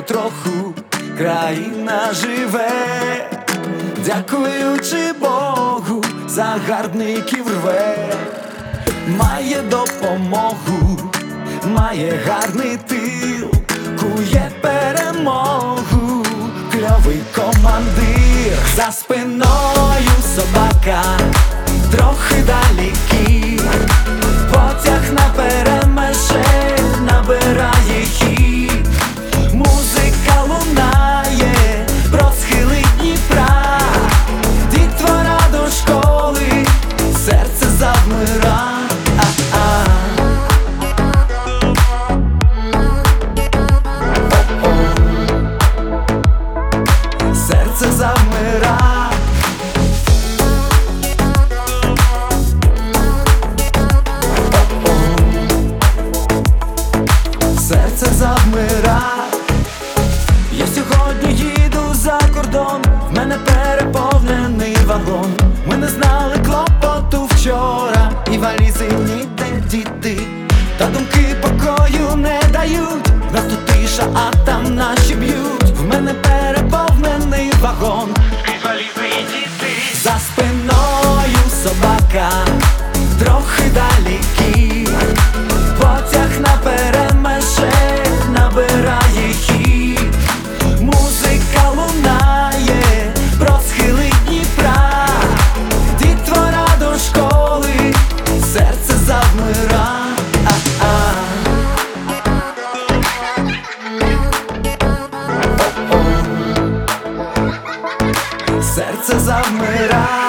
потроху країна живе, дякуючи Богу, загарбників рве. Має допомогу, має гарний тил, кує перемогу, кльовий командир. За спиною собака, трохи далі кіт, потяг на перемеше набирає хід. Музика лунає про схили Дніпра, дітвора до школи, серце завмира. Серце завмира. Серце завмира. Я сьогодні їду за кордон, в мене переповнений вагон. Ми не знали клопоту вчора, і валізи ніде діти, та думки покою не дають. Нас тут тиша, а там наші б'ють. В мене переповнений вагон, і валізи і діти. За спиною собака, трохи далі кіт, потяг на перемеше набирає хід. Музика лунає про схили Дніпра, дітвора до школи, серце завмира. Серце завмира.